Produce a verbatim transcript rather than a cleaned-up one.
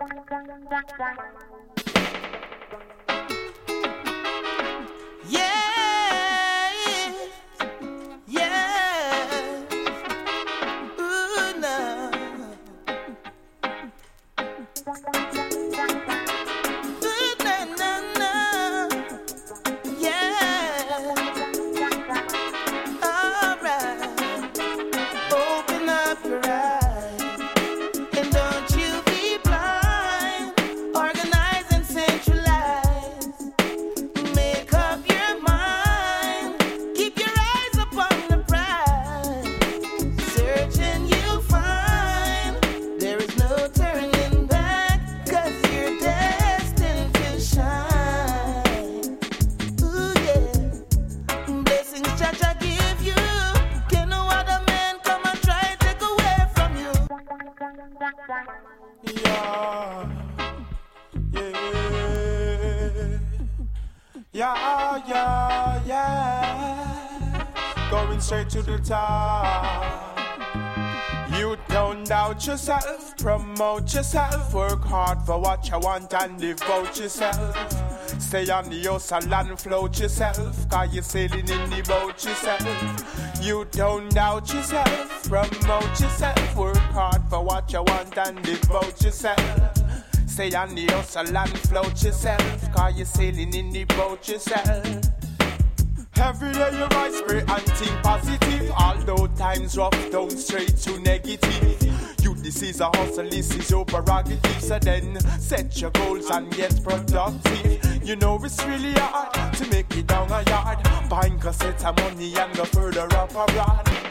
Yeah, yeah, yeah. Going straight to the top. You don't doubt yourself, promote yourself, work hard for what you want and devote yourself. Stay on the hustle and float yourself, cause you're sailing in the boat yourself. You don't doubt yourself, promote yourself, work hard for what you want and devote yourself. Stay on the hustle and float yourself, cause you're sailing in the boat yourself. Every day you rise, pray and think positive. Although times rough, don't straight to negative. You, this is a hustle, this is your prerogative. So then, set your goals and get productive. You know it's really hard to make it down a yard. Buying cassettes of money and go further up abroad.